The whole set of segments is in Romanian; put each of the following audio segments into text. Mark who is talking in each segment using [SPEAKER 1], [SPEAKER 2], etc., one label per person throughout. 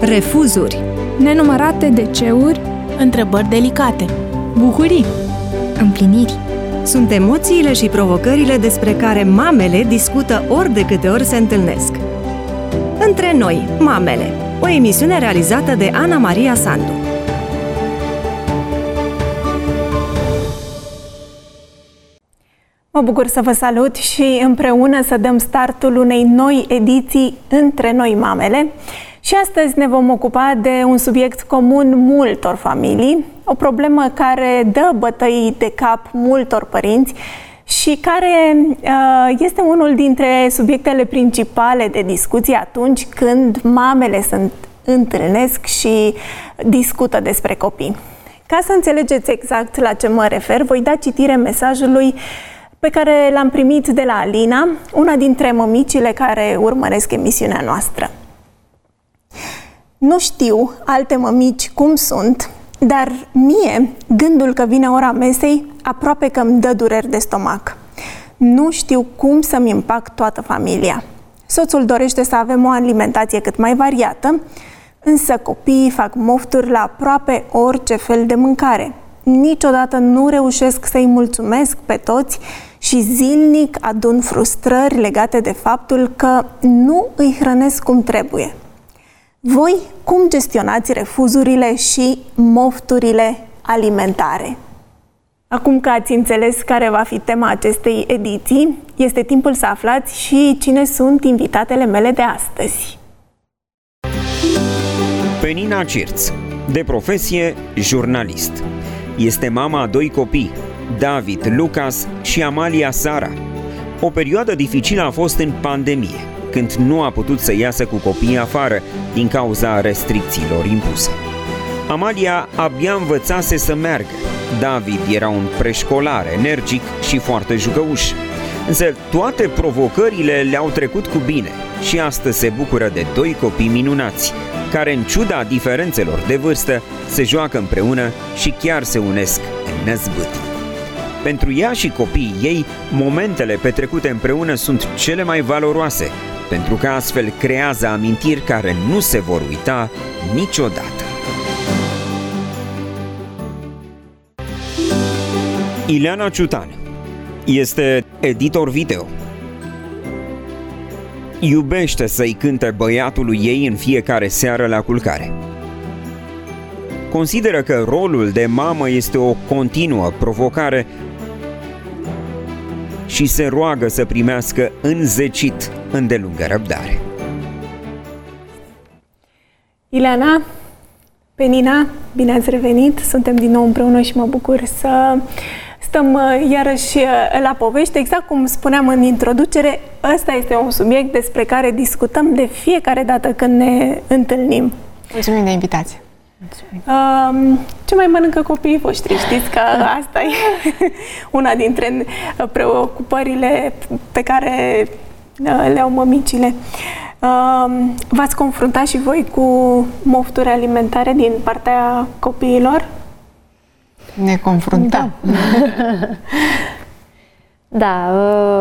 [SPEAKER 1] refuzuri,
[SPEAKER 2] nenumărate DC-uri,
[SPEAKER 3] întrebări delicate,
[SPEAKER 2] bucurii,
[SPEAKER 4] împliniri.
[SPEAKER 1] sunt emoțiile și provocările despre care mamele discută ori de câte ori se întâlnesc. Între noi, mamele, o emisiune realizată de Ana Maria Sandu.
[SPEAKER 2] Mă bucur să vă salut și împreună să dăm startul unei noi ediții Între noi, mamele. Și astăzi ne vom ocupa de un subiect comun multor familii, o problemă care dă bătăi de cap multor părinți și care este unul dintre subiectele principale de discuție atunci când mamele se întâlnesc și discută despre copii. Ca să înțelegeți exact la ce mă refer, voi da citire mesajului pe care l-am primit de la Alina, una dintre mămicile care urmăresc emisiunea noastră. Nu știu alte mămici cum sunt, dar mie gândul că vine ora mesei aproape că îmi dă dureri de stomac. Nu știu cum să-mi împac toată familia. Soțul dorește să avem o alimentație cât mai variată, însă copiii fac mofturi la aproape orice fel de mâncare. Niciodată nu reușesc să-i mulțumesc pe toți și zilnic adun frustrări legate de faptul că nu îi hrănesc cum trebuie. Voi cum gestionați refuzurile și mofturile alimentare? Acum că ați înțeles care va fi tema acestei ediții, este timpul să aflați și cine sunt invitatele mele de astăzi.
[SPEAKER 5] Penina Cirț, de profesie jurnalist. Este mama a 2 copii, David, Lucas și Amalia Sara. O perioadă dificilă a fost în pandemie, când nu a putut să iasă cu copiii afară din cauza restricțiilor impuse. Amalia abia învățase să meargă. David era un preșcolar energic și foarte jucăuș. Însă toate provocările le-au trecut cu bine și astăzi se bucură de 2 copii minunați, care în ciuda diferențelor de vârstă se joacă împreună și chiar se unesc în năzbâtii. Pentru ea și copiii ei, momentele petrecute împreună sunt cele mai valoroase, pentru că astfel creează amintiri care nu se vor uita niciodată. Ileana Ciutan este editor video. Iubește să-i cânte băiatului ei în fiecare seară la culcare. Consideră că rolul de mamă este o continuă provocare și se roagă să primească înzecit îndelungă răbdare.
[SPEAKER 2] Ileana, Penina, bine ați revenit! Suntem din nou împreună și mă bucur să stăm iarăși la povești. Exact cum spuneam în introducere, ăsta este un subiect despre care discutăm de fiecare dată când ne întâlnim.
[SPEAKER 3] Mulțumim de invitație!
[SPEAKER 2] Ce mai mănâncă copiii voștri? Știți că asta e una dintre preocupările pe care le au mămicile. V-ați confruntat și voi cu mofturi alimentare din partea copiilor?
[SPEAKER 3] Ne confruntăm.
[SPEAKER 4] Da,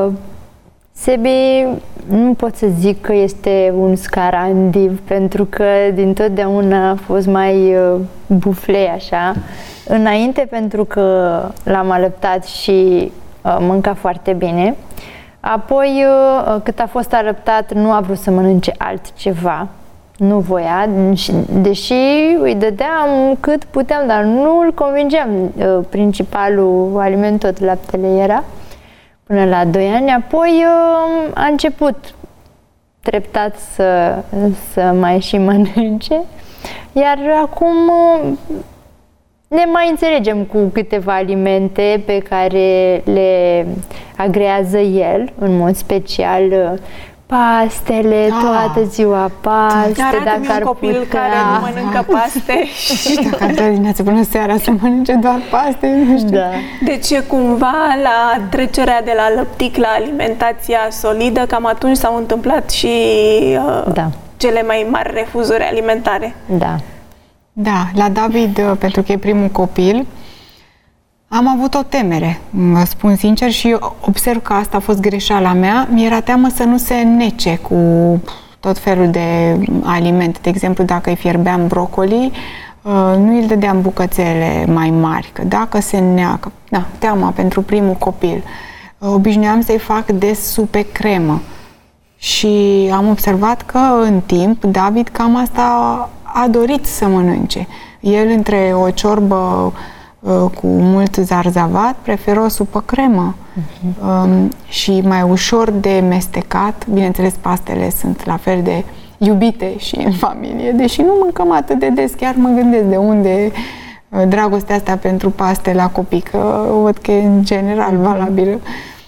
[SPEAKER 4] Sebi, nu pot să zic că este un scarandiv, pentru că dintotdeauna a fost mai buflei așa. Înainte, pentru că l-am alăptat și mânca foarte bine. Apoi, cât a fost alăptat, nu a vrut să mănânce altceva. Nu voia, deși îi dădeam cât puteam, dar nu îl convingeam. Principalul aliment tot laptele era, până la 2 ani. Apoi a început treptat să mai și mănânce, iar acum ne mai înțelegem cu câteva alimente pe care le agrează el, în mod special pastele, toată ziua paste.
[SPEAKER 2] Arată-mi un copil care nu mănâncă paste.
[SPEAKER 3] Și dacă de dimineață până seara să mănânce doar paste, nu știu.
[SPEAKER 2] Da. Deci cumva la trecerea de la lăptic la alimentația solidă, cam atunci s-au întâmplat și cele mai mari refuzuri alimentare.
[SPEAKER 4] Da.
[SPEAKER 3] Da, la David, pentru că e primul copil, am avut o temere, vă spun sincer, și observ că asta a fost greșeala mea. Mi-era teamă să nu se nece cu tot felul de alimente. De exemplu, dacă îi fierbeam brocoli, nu îi dădeam bucățele mai mari, că dacă se neacă, teama pentru primul copil. Obișnuiam să-i fac des supe cremă. Și am observat că în timp David cam asta a dorit să mănânce. El, între o ciorbă cu mult zarzavat, preferă o supă cremă și mai ușor de mestecat. Bineînțeles, pastele sunt la fel de iubite și în familie, deși nu mâncăm atât de des. Chiar mă gândesc de unde dragostea asta pentru paste la copii, că văd că e în general valabilă.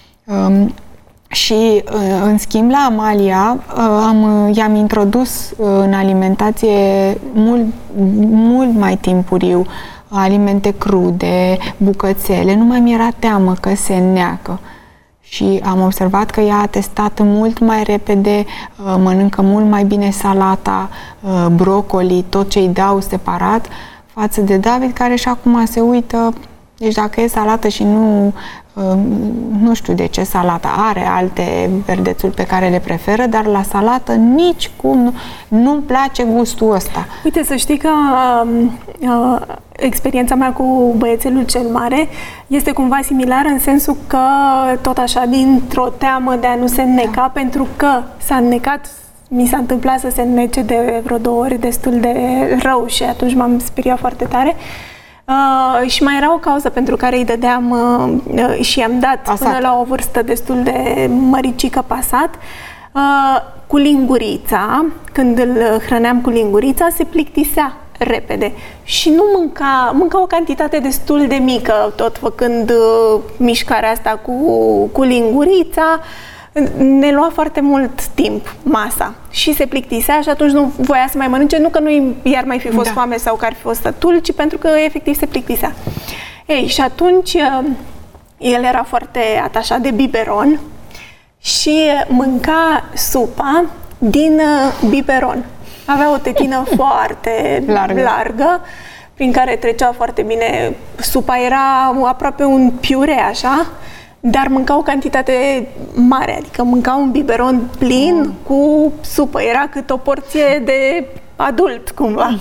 [SPEAKER 3] Și, în schimb, la Amalia i-am introdus în alimentație mult mai timpuriu alimente crude, bucățele. Nu mai mi-era teamă că se neacă. Și am observat că ea a testat mult mai repede, mănâncă mult mai bine salata, brocoli, tot ce îi dau separat, față de David, care și acum se uită. Deci dacă e salată și nu știu de ce salată, are alte verdețuri pe care le preferă, dar la salată nici cum nu-mi place gustul ăsta.
[SPEAKER 2] Uite, să știi că experiența mea cu băiețelul cel mare este cumva similară, în sensul că tot așa, dintr-o teamă de a nu se înneca, pentru că s-a înnecat, mi s-a întâmplat să se înnece de vreo 2 ori destul de rău și atunci m-am speriat foarte tare. Și mai era o cauză pentru care îi dădeam și i-am dat pasat până la o vârstă destul de măricică pasat. Cu lingurița, când îl hrăneam cu lingurița, se plictisea repede și nu mânca o cantitate destul de mică, tot făcând mișcarea asta cu lingurița. Ne lua foarte mult timp masa și se plictisea și atunci nu voia să mai mănânce, nu că nu i-ar mai fi fost foame sau că ar fi fost sătul, ci pentru că efectiv se plictisea. Ei, și atunci el era foarte atașat de biberon și mânca supa din biberon. Avea o tetină foarte largă, prin care trecea foarte bine supa. Era aproape un piure, așa, dar mânca o cantitate mare, adică mânca un biberon plin cu supă. Era cât o porție de adult, cumva.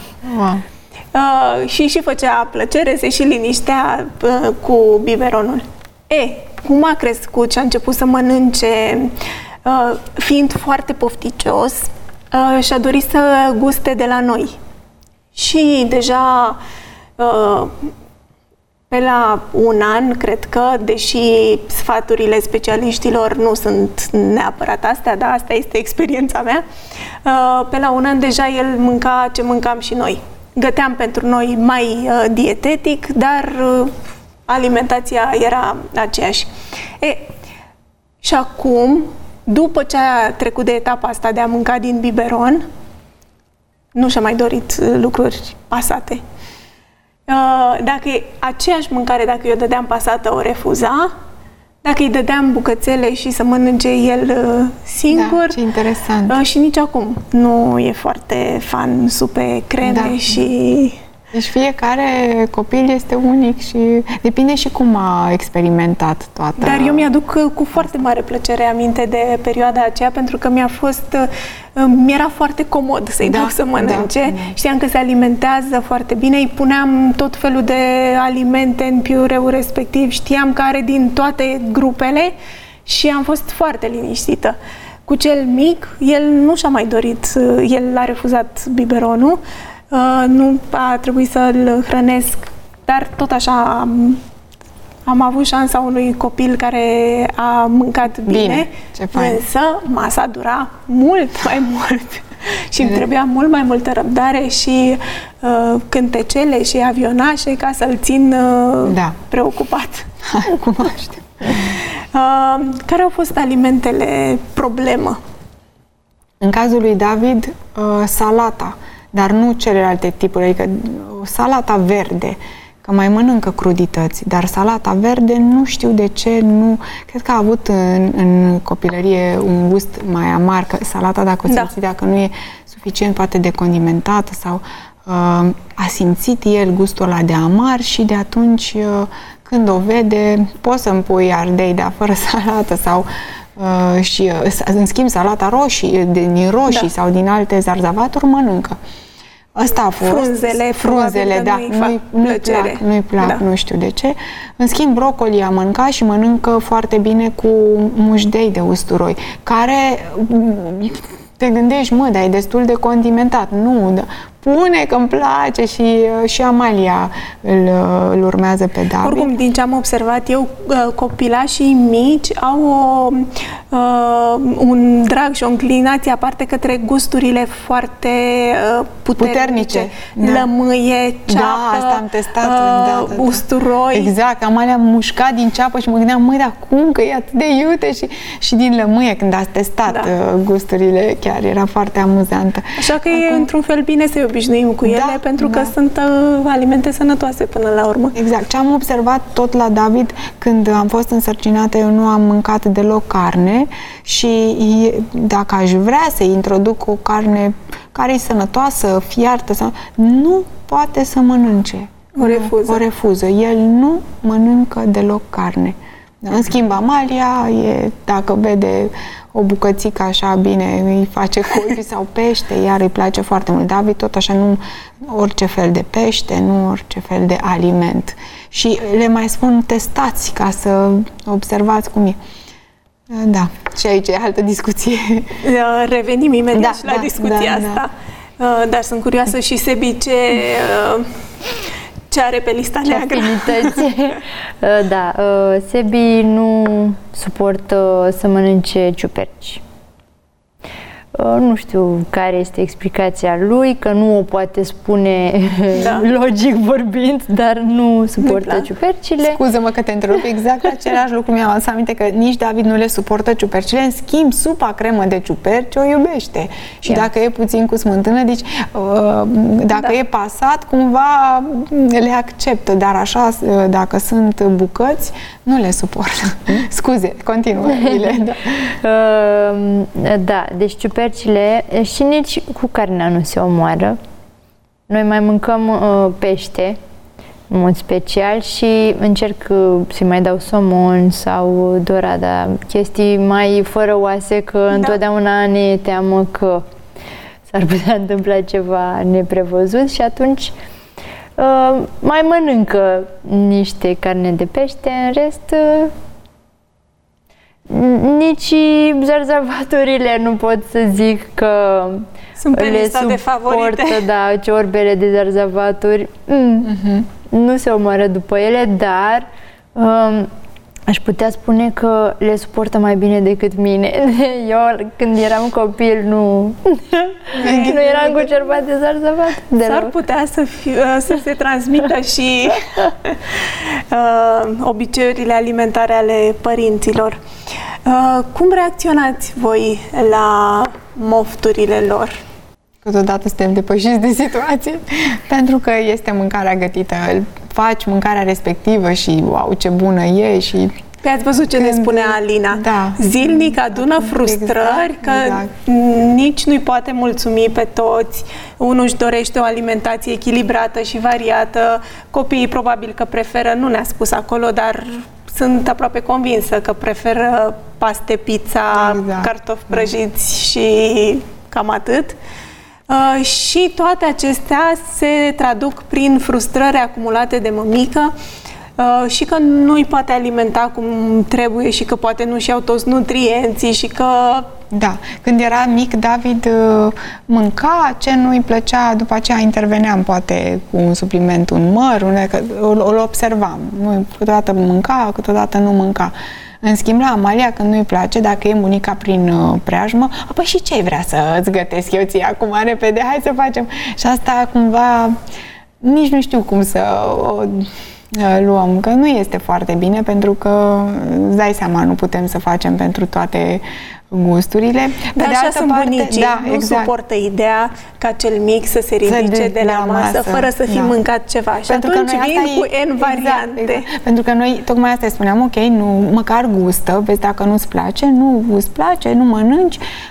[SPEAKER 2] Și făcea plăcere, se și liniștea cu biberonul. Cum a crescut și a început să mănânce, fiind foarte pofticios, și-a dorit să guste de la noi. Și deja pe la 1 an, cred că, deși sfaturile specialiștilor nu sunt neapărat astea, dar asta este experiența mea, pe la 1 an deja el mânca ce mâncam și noi. Găteam pentru noi mai dietetic, dar alimentația era aceeași. Și acum, după ce a trecut de etapa asta de a mânca din biberon, nu și-a mai dorit lucruri pasate. Dacă e aceeași mâncare, dacă eu dădeam pasată, o refuza. Dacă îi dădeam bucățele și să mănânce el singur.
[SPEAKER 3] Da, ce interesant.
[SPEAKER 2] Și nici acum nu e foarte fan supe creme și...
[SPEAKER 3] Deci fiecare copil este unic și depinde și cum a experimentat toată.
[SPEAKER 2] Dar eu mi-aduc cu foarte mare plăcere aminte de perioada aceea, pentru că mi-era foarte comod să-i dau să mănânce. Știam că se alimentează foarte bine, îi puneam tot felul de alimente în piureul respectiv, știam că are din toate grupele și am fost foarte liniștită. Cu cel mic, el nu și-a mai dorit, el a refuzat biberonul. Nu a trebuit să-l hrănesc, dar tot așa am avut șansa unui copil care a mâncat bine. Însă masa dura mult mai mult și îmi trebuia mult mai multă răbdare și cântecele și avionașe ca să-l țin preocupat.
[SPEAKER 3] Cunoaște.
[SPEAKER 2] Care au fost alimentele problemă?
[SPEAKER 3] În cazul lui David, salata. Dar nu celelalte tipuri, adică salata verde, că mai mănâncă crudități, dar salata verde nu știu de ce, cred că a avut în copilărie un gust mai amar, că salata, dacă o simți, dacă nu e suficient poate de condimentată sau a simțit el gustul ăla de amar și de atunci când o vede, poți să-mi pui ardei, dar fără salată sau Și în schimb salata roșii, din roșii sau din alte zarzavaturi mănâncă. Asta a fost. Frunzele, da, nu-i plac, nu știu de ce. În schimb, broccoli a mâncat și mănâncă foarte bine cu mușdei de usturoi, care te gândești, dar e destul de condimentat. Nu, pune că îmi place și Amalia îl urmează pe David.
[SPEAKER 2] Oricum, din ce am observat eu, copilașii mici au un drag și o înclinație aparte către gusturile foarte puternice. Lămâie, ceapă,
[SPEAKER 3] asta am testat,
[SPEAKER 2] usturoi.
[SPEAKER 3] Exact, Amalia mușca din ceapă și mă gândeam, dar cum că e atât de iute și din lămâie când ați testat gusturile, chiar era foarte amuzantă.
[SPEAKER 2] Așa că e într-un fel bine să obișnuim cu ele, pentru că sunt alimente sănătoase până la urmă.
[SPEAKER 3] Exact. Ce am observat tot la David, când am fost însărcinată, eu nu am mâncat deloc carne și dacă aș vrea să introduc o carne care e sănătoasă, fiartă, nu poate să mănânce. O refuză. El nu mănâncă deloc carne. În schimb, Amalia, dacă vede o bucățică așa bine, îi face colbi sau pește, iar îi place foarte mult. David tot așa, nu orice fel de pește, nu orice fel de aliment. Și le mai spun, testați ca să observați cum e. Da, și aici e altă discuție.
[SPEAKER 2] Revenim imediat și la discuția asta. Dar sunt curioasă și Sebi ce are pe lista neagră.
[SPEAKER 4] Sebi nu suportă să mănânce ciuperci. Nu știu care este explicația lui, că nu o poate spune logic vorbind, dar nu suportă ciupercile.
[SPEAKER 3] Scuză-mă că te întrerup, exact același lucru mi-am adus aminte, că nici David nu le suportă ciupercile, în schimb supa cremă de ciuperci o iubește. Și dacă e puțin cu smântână, deci dacă e pasat, cumva le acceptă, dar așa, dacă sunt bucăți, nu le suportă. Scuze, continuă.
[SPEAKER 4] Deci ciupercile și nici cu carnea nu se omoară. Noi mai mâncăm pește, în mod special, și încerc să-i mai dau somon sau dorada, chestii mai fără oase, că întotdeauna ne teamă că s-ar putea întâmpla ceva neprevăzut și atunci mai mănâncă niște carne de pește, în rest nici zarzavaturile nu pot să zic că
[SPEAKER 2] sunt pe lista de favorite.
[SPEAKER 4] Ciorbele de zarzavaturi nu se omoară după ele, dar aș putea spune că le suportă mai bine decât mine. Eu, când eram copil, nu eram cu ciorba de zarzavat.
[SPEAKER 2] S-ar putea să se transmită și obiceiurile alimentare ale părinților. Cum reacționați voi la mofturile lor?
[SPEAKER 3] Câteodată suntem depășiți de situație, pentru că este mâncarea gătită. Faci mâncarea respectivă și wow, ce bună e și...
[SPEAKER 2] Ați văzut ce ne spunea Alina? Zilnic adună frustrări, că nici nu-i poate mulțumi pe toți. Unul își dorește o alimentație echilibrată și variată. Copiii probabil că preferă, nu ne-a spus acolo, dar sunt aproape convinsă că preferă paste, pizza, cartofi prăjiți și cam atât. Și toate acestea se traduc prin frustrări acumulate de mămică și că nu îi poate alimenta cum trebuie și că poate nu-și iau toți nutrienții și că...
[SPEAKER 3] Da, când era mic, David mânca ce nu îi plăcea, după aceea interveneam poate cu un supliment, un măr, îl observam. Câteodată mânca, câteodată nu mânca. În schimb, la Amalia, când nu-i place, dacă e bunica prin preajmă, apoi și ce vrea să-ți gătesc eu ție acum repede, hai să facem. Și asta cumva nici nu știu cum să o luăm, că nu este foarte bine, pentru că îți dai seama, nu putem să facem pentru toate gusturile.
[SPEAKER 2] Dar așa sunt bunicii, nu suportă ideea ca cel mic să se ridice de la masă fără să fi mâncat ceva. Și pentru atunci vin cu N variante.
[SPEAKER 3] Exact. Pentru că noi tocmai asta spuneam, ok, nu, măcar gustă, vezi dacă nu-ți place, nu îți place, nu mănânci,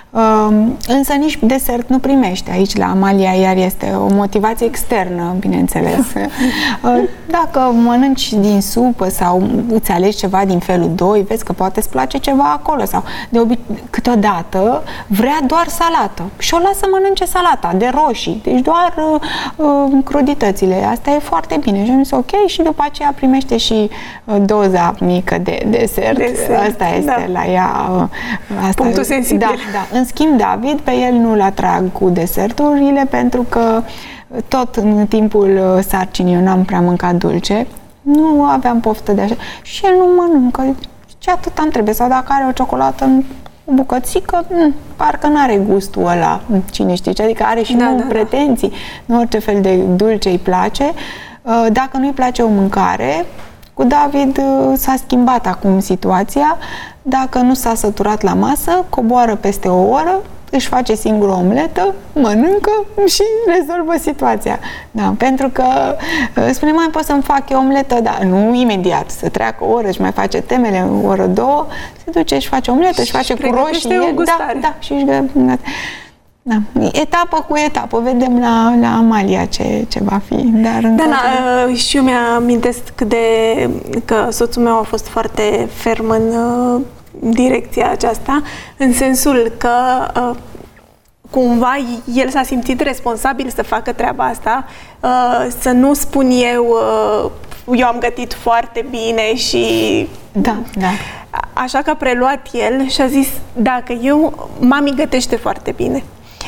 [SPEAKER 3] Însă nici desert nu primește. Aici la Amalia iar este o motivație externă, bineînțeles. Dacă mănânci din supă sau îți alegi ceva din felul 2, vezi că poate îți place ceva acolo sau câteodată vrea doar salată și o lasă mănânce salata de roșii, deci doar cruditățile. Asta e foarte bine. Și am zis ok, și după aceea primește și doza mică de desert. Asta este la ea. Asta
[SPEAKER 2] punctul sensibil.
[SPEAKER 3] Da. În schimb, David, pe el nu-l atrag cu deserturile pentru că tot în timpul sarcinii eu n-am prea mâncat dulce, nu aveam poftă de așa și el nu mănâncă. Ce atât am trebuie? Sau dacă are o ciocolată, o bucățică, parcă n-are gustul ăla, cine știe ce, adică are și pretenții. Nu orice fel de dulce îi place. Dacă nu-i place o mâncare, cu David s-a schimbat acum situația. Dacă nu s-a săturat la masă, coboară peste o oră, își face singur o omletă, mănâncă și rezolvă situația. Da, pentru că spune, mai pot să-mi fac eu omletă, dar nu imediat, să treacă o oră, își mai face temele, o oră, două, se duce, își face omletă, își face cu roșii. Da, și își da. Etapă cu etapă, vedem la Amalia ce va fi. Dar
[SPEAKER 2] și eu mi-amintesc că soțul meu a fost foarte ferm în direcția aceasta, în sensul că cumva el s-a simțit responsabil să facă treaba asta, să nu spun eu am gătit foarte bine și...
[SPEAKER 3] Da.
[SPEAKER 2] Așa că a preluat el și a zis, dacă mami gătește foarte bine.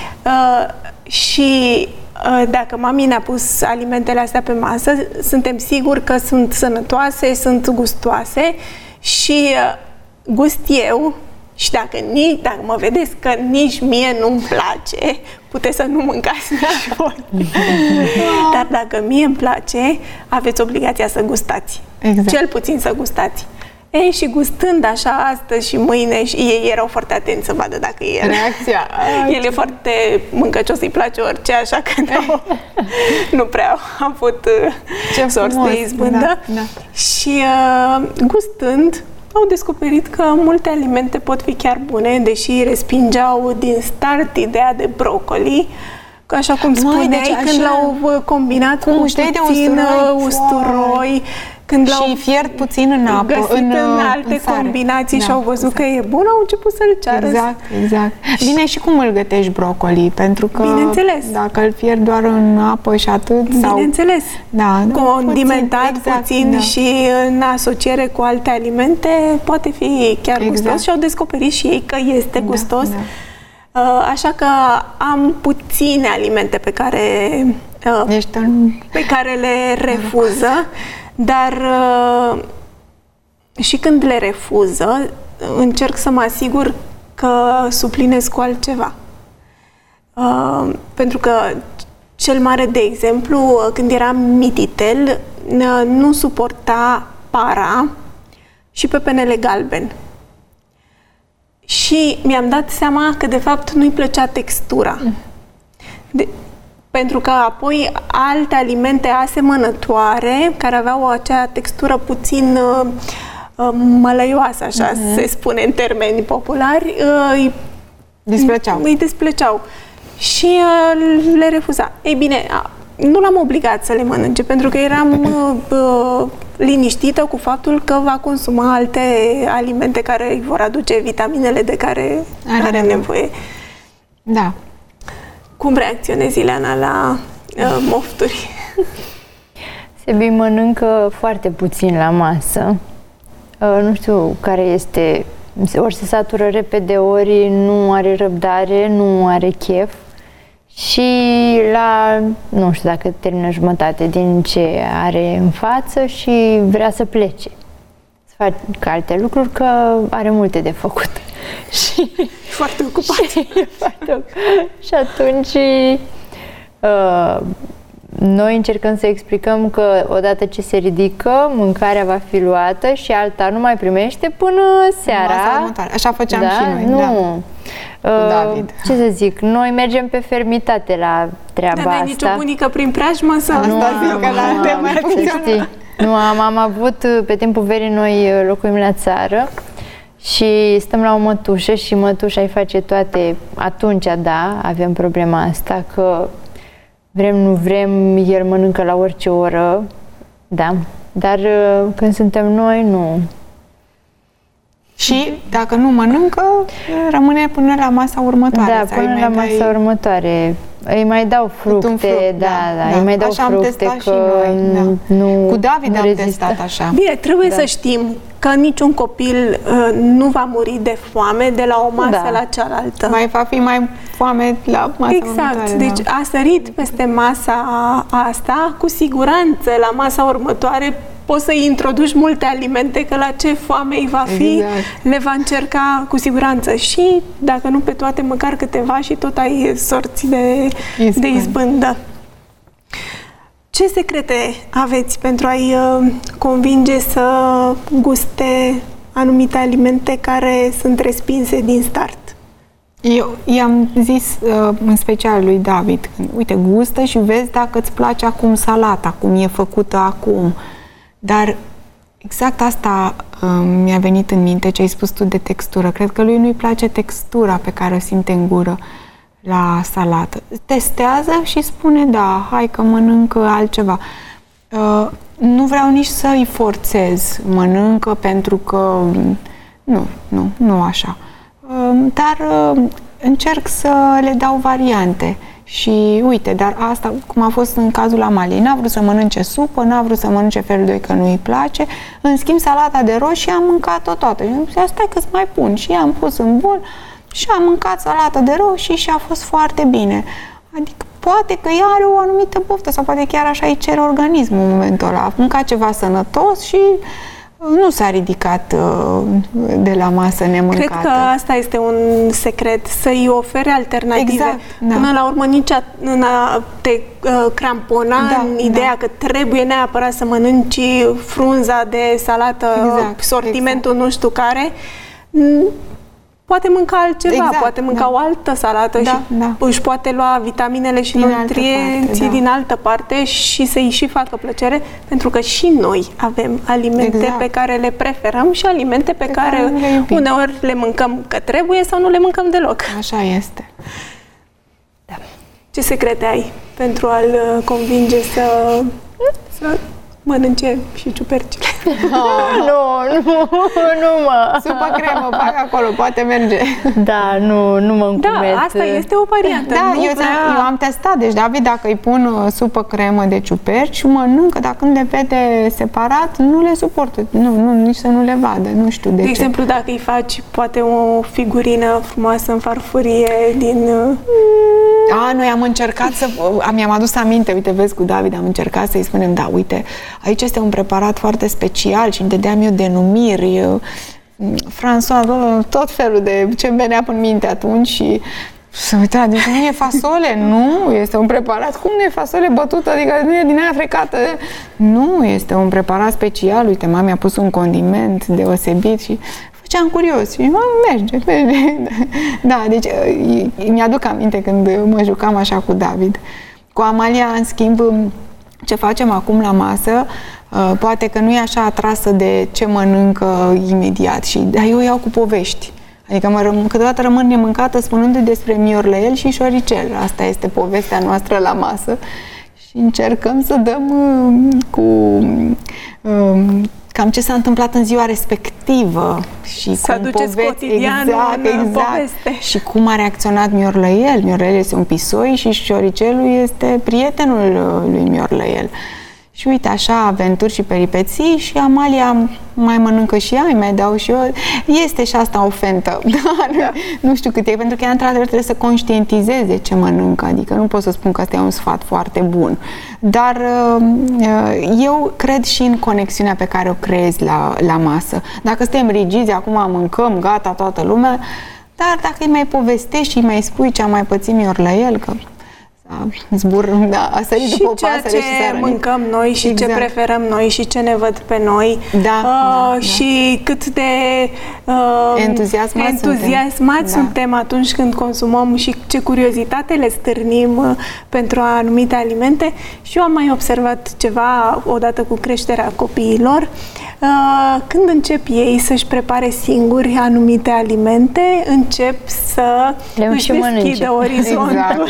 [SPEAKER 2] Și dacă mami ne-a pus alimentele astea pe masă, suntem siguri că sunt sănătoase, sunt gustoase și gust eu. Și dacă mă vedeți că nici mie nu-mi place, puteți să nu mâncați nici voi. Dar dacă mie îmi place, aveți obligația să gustați.
[SPEAKER 3] Exact.
[SPEAKER 2] Cel puțin să gustați. Și gustând așa astăzi și mâine, și ei erau foarte atenți să vadă dacă e
[SPEAKER 3] reacția.
[SPEAKER 2] El e foarte mâncăcios, îi place orice, așa că nu prea am avut sorți de izbândă. Da. Și gustând, au descoperit că multe alimente pot fi chiar bune, deși respingeau din start ideea de brocoli, că așa cum spuneai, când l-au combinat cu puțin usturoi, când
[SPEAKER 3] și fiert puțin în apă,
[SPEAKER 2] găsit în alte combinații și au văzut că e bun, au început să-l ceară.
[SPEAKER 3] Exact. Bine, și cum îl gătești brocoli? Pentru că dacă îl fieri doar în apă și atât,
[SPEAKER 2] bineînțeles.
[SPEAKER 3] Da,
[SPEAKER 2] condimentat puțin și în asociere cu alte alimente, poate fi chiar gustos și au descoperit și ei că este gustos. Așa că am puține alimente pe care le refuză. Dar și când le refuză, încerc să mă asigur că suplinez cu altceva. Pentru că cel mare, de exemplu, când eram mititel, nu suporta para și pepenele galben. Și mi-am dat seama că, de fapt, nu-i plăcea textura. Pentru că apoi alte alimente asemănătoare, care aveau acea textură puțin mălăioasă, așa se spune în termeni populari, îi desplăceau. Și le refuza. Ei bine, nu l-am obligat să le mănânce, pentru că eram liniștită cu faptul că va consuma alte alimente care îi vor aduce vitaminele de care are nevoie.
[SPEAKER 3] Da.
[SPEAKER 2] Cum reacționezi, Ileana, la mofturi?
[SPEAKER 4] Sebi mănâncă foarte puțin la masă. Nu știu care este... Ori se satură repede, ori nu are răbdare, nu are chef. Și nu știu dacă termină jumătate din ce are în față și vrea să plece. Să facă alte lucruri, că are multe de făcut. Și
[SPEAKER 2] foarte ocupat.
[SPEAKER 4] Și atunci noi încercăm să explicăm că odată ce se ridică, mâncarea va fi luată și alta nu mai primește până seara.
[SPEAKER 3] Așa făceam și noi.
[SPEAKER 4] Nu. David. Ce să zic, noi mergem pe fermitate la treaba asta.
[SPEAKER 2] Dar nicio bunică prin preajmă sau
[SPEAKER 4] Nu, am avut pe timpul verii, noi locuim la țară Și stăm la o mătușă și mătușa îi face toate. Atunci, da, avem problema asta că vrem, nu vrem, el mănâncă la orice oră, da. Dar când suntem noi, nu.
[SPEAKER 3] Și dacă nu mănâncă, rămâne până la masa următoare.
[SPEAKER 4] Da, până la masa următoare. Îi mai dau fructe, da, îi mai dau
[SPEAKER 3] așa
[SPEAKER 4] fructe,
[SPEAKER 3] am testat
[SPEAKER 4] că
[SPEAKER 3] și noi,
[SPEAKER 4] nu
[SPEAKER 3] cu David am
[SPEAKER 4] rezistă.
[SPEAKER 3] testat așa.
[SPEAKER 2] Bine, trebuie să știm că niciun copil nu va muri de foame de la o masă la cealaltă.
[SPEAKER 3] Mai va fi mai foame la masa următoare.
[SPEAKER 2] Deci a sărit peste masa asta, cu siguranță la masa următoare poți să-i introduci multe alimente, că la ce foame îi va fi, le va încerca cu siguranță. Și, dacă nu pe toate, măcar câteva și tot ai sorți de izbândă. Ce secrete aveți pentru a-i convinge să guste anumite alimente care sunt respinse din start?
[SPEAKER 3] Eu i-am zis în special lui David, uite, gustă și vezi dacă îți place acum salata, cum e făcută acum. Dar exact asta mi-a venit în minte, ce ai spus tu de textură. Cred că lui nu-i place textura pe care o simte în gură la salată. Testează și spune, da, hai că mănâncă altceva. Nu vreau nici să-i forțez, mănâncă pentru că... Nu așa. Dar încerc să le dau variante. Și uite, dar asta, cum a fost în cazul Amaliei, n-a vrut să mănânce supă, n-a vrut să mănânce felul 2 că nu îi place, în schimb salata de roșii am mâncat-o toată. Și am zis, stai că-ți mai pun. Și am pus în bol și am mâncat salata de roșii și a fost foarte bine. Adică poate că ea are o anumită poftă sau poate chiar așa îi cere organismul în momentul ăla. A mâncat ceva sănătos și nu s-a ridicat de la masă nemâncată.
[SPEAKER 2] Cred că asta este un secret, să-i ofere alternative.
[SPEAKER 3] Exact, da.
[SPEAKER 2] Până la urmă nici a te crampona în ideea că trebuie neapărat să mănânci frunza de salată, sortimentul nu știu care. Poate mânca altceva, poate mânca o altă salată și își poate lua vitaminele și nutrienții din altă parte și să-i și facă plăcere, pentru că și noi avem alimente pe care le preferăm și alimente pe care uneori le mâncăm că trebuie sau nu le mâncăm deloc.
[SPEAKER 3] Așa este.
[SPEAKER 2] Da. Ce secrete ai pentru a-l convinge să mănânce și ciupercile?
[SPEAKER 4] Nu mă.
[SPEAKER 3] Supă cremă, fac acolo, poate merge.
[SPEAKER 4] Da, nu mă încumet.
[SPEAKER 2] Da, asta este o variantă.
[SPEAKER 3] Da, eu am testat. Deci, David, dacă îi pun supă cremă de ciuperci, mănâncă, dar când le vede separat, nu le suportă. Nici să nu le vadă. Nu știu de ce.
[SPEAKER 2] De exemplu, dacă îi faci poate o figurină frumoasă în farfurie din...
[SPEAKER 3] Noi am încercat mi-am adus aminte, uite, vezi, cu David am încercat să-i spunem, da, uite, aici este un preparat foarte special și îmi dădeam eu denumiri, François, tot felul de ce-mi venea în minte atunci și să uita, deci nu e fasole, nu, este un preparat, cum nu e fasole bătută, adică nu e din aia frecată, nu, este un preparat special, uite, mama mi-a pus un condiment deosebit și făceam curios și merge. Da, deci mi-aduc aminte când mă jucam așa cu David. Cu Amalia, în schimb, ce facem acum la masă, poate că nu e așa atrasă de ce mănâncă imediat, dar eu iau cu povești. Adică câteodată rămân nemâncată spunându-i despre miorlăiel și șoricel. Asta este povestea noastră la masă. Și încercăm să dăm cam ce s-a întâmplat în ziua respectivă și
[SPEAKER 2] să aduceți cotidianul în poveste.
[SPEAKER 3] Și cum a reacționat miorlăiel. Miorlăiel este un pisoi și șoricelul este prietenul lui miorlăiel. Și uite, așa, aventuri și peripeții și Amalia mai mănâncă și ea, îi mai dau și eu. Este și asta o fentă, dar nu știu cât e, pentru că ea, într-adevăr, trebuie să conștientizeze ce mănâncă, adică nu pot să spun că asta e un sfat foarte bun. Dar eu cred și în conexiunea pe care o creezi la masă. Dacă suntem rigizi, acum mâncăm, gata, toată lumea, dar dacă îi mai povestești și îi mai spui ce a mai pățit miorlăiel, că a sărit
[SPEAKER 2] și
[SPEAKER 3] după o
[SPEAKER 2] ceea
[SPEAKER 3] pasăre
[SPEAKER 2] ce
[SPEAKER 3] și
[SPEAKER 2] mâncăm noi și ce preferăm noi și ce ne văd pe noi și cât de entuziasmați suntem atunci când consumăm și ce curiozitate le stârnim pentru anumite alimente. Și eu am mai observat ceva odată cu creșterea copiilor. Când încep ei să-și prepare singuri anumite alimente, încep să își deschidă orizontul.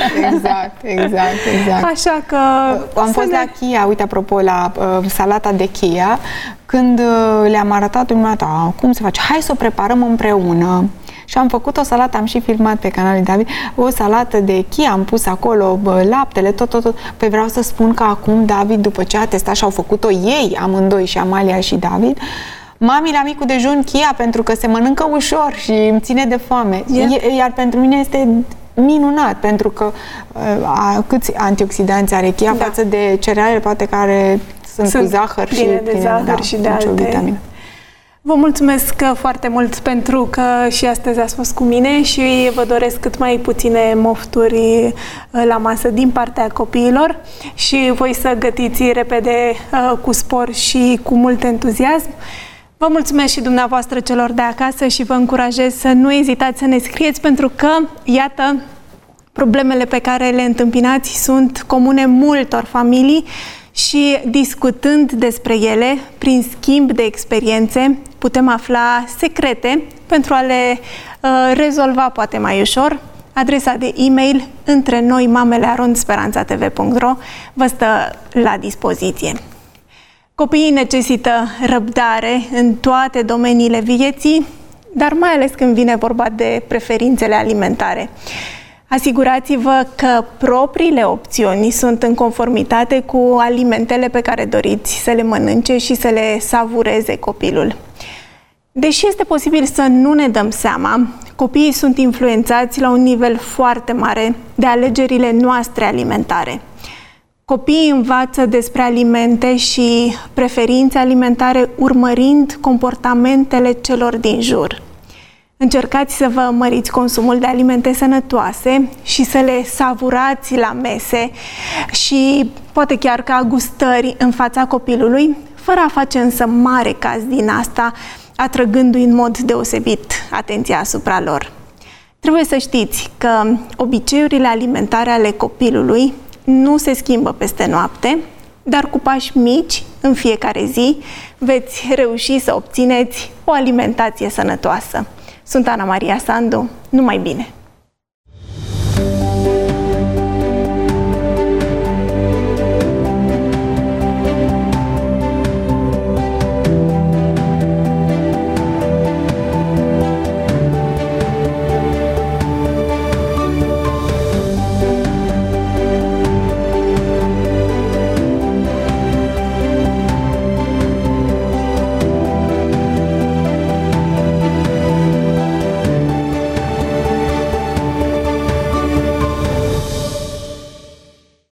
[SPEAKER 3] Exact.
[SPEAKER 2] Așa că...
[SPEAKER 3] Am fost la Chia, uite, apropo, la salata de Chia, când le-am arătat dumneavoastră cum se face. Hai să o preparăm împreună. Și am făcut o salată, am și filmat pe canalul David, o salată de Chia, am pus acolo laptele, tot. Păi vreau să spun că acum David, după ce a testat și au făcut-o ei, amândoi, și Amalia și David, mami, la micul dejun Chia, pentru că se mănâncă ușor și îmi ține de foame. Iar pentru mine este minunat, pentru că câți antioxidanți are Chia față de cerealele, poate, care sunt cu zahăr și
[SPEAKER 2] pline de zahăr și de alte vitamine. Vă mulțumesc foarte mult pentru că și astăzi ați fost cu mine și vă doresc cât mai puține mofturi la masă din partea copiilor și voi să gătiți repede cu spor și cu mult entuziasm. Vă mulțumesc și dumneavoastră celor de acasă și vă încurajez să nu ezitați să ne scrieți, pentru că, iată, problemele pe care le întâmpinați sunt comune multor familii și discutând despre ele, prin schimb de experiențe, putem afla secrete pentru a le rezolva poate mai ușor. Adresa de e-mail întrenoimamele@speranțatv.ro vă stă la dispoziție. Copiii necesită răbdare în toate domeniile vieții, dar mai ales când vine vorba de preferințele alimentare. Asigurați-vă că propriile opțiuni sunt în conformitate cu alimentele pe care doriți să le mănânce și să le savureze copilul. Deși este posibil să nu ne dăm seama, copiii sunt influențați la un nivel foarte mare de alegerile noastre alimentare. Copiii învață despre alimente și preferințe alimentare urmărind comportamentele celor din jur. Încercați să vă măriți consumul de alimente sănătoase și să le savurați la mese și poate chiar ca gustări în fața copilului, fără a face însă mare caz din asta, atrăgându-i în mod deosebit atenția asupra lor. Trebuie să știți că obiceiurile alimentare ale copilului nu se schimbă peste noapte, dar cu pași mici în fiecare zi veți reuși să obțineți o alimentație sănătoasă. Sunt Ana Maria Sandu, numai bine!